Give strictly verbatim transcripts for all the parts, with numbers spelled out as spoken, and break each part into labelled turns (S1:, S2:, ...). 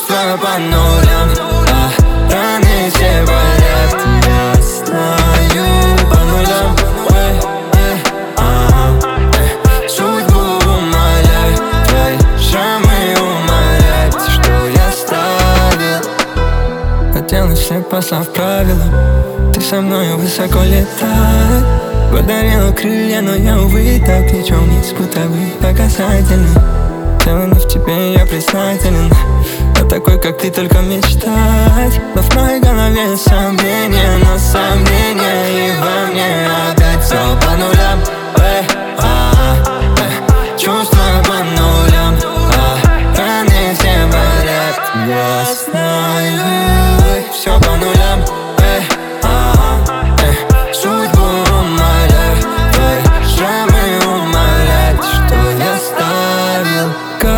S1: чувства по нулям, а раны все болят. Я знаю по нулям, эй, эй, ага, эй. Судьбу умоляй, твои шрамы умоляют, что я ставил. Хотелось все послав правила, ты со мною высоко летай. Подарила крылья, но я, увы, так лечу вниз, будто бы по касательной. Целый в тебе я признателен, о такой, как ты, только мечтать. Но в моей голове сомнения, но сомнения, и во мне опять все по нулям, эй, а, эй. Чувства по нулям, а раны все болят. Я знаю, все по нулям, эй, а, эй. Судьбу умоляю, твои шрамы умоляют, что я ставил.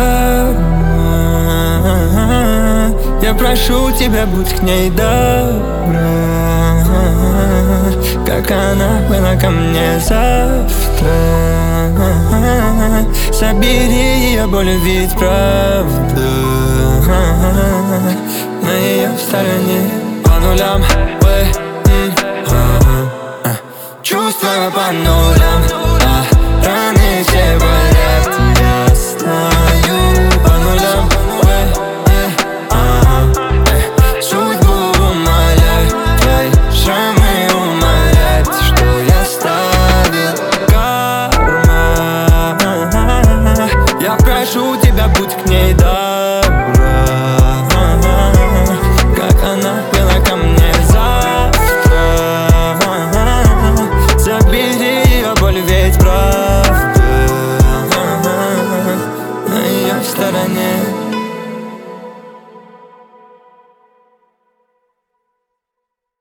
S1: Карма, я прошу тебя, будь к ней добра, как она была ко мне завтра. Собери ее боль, ведь правда.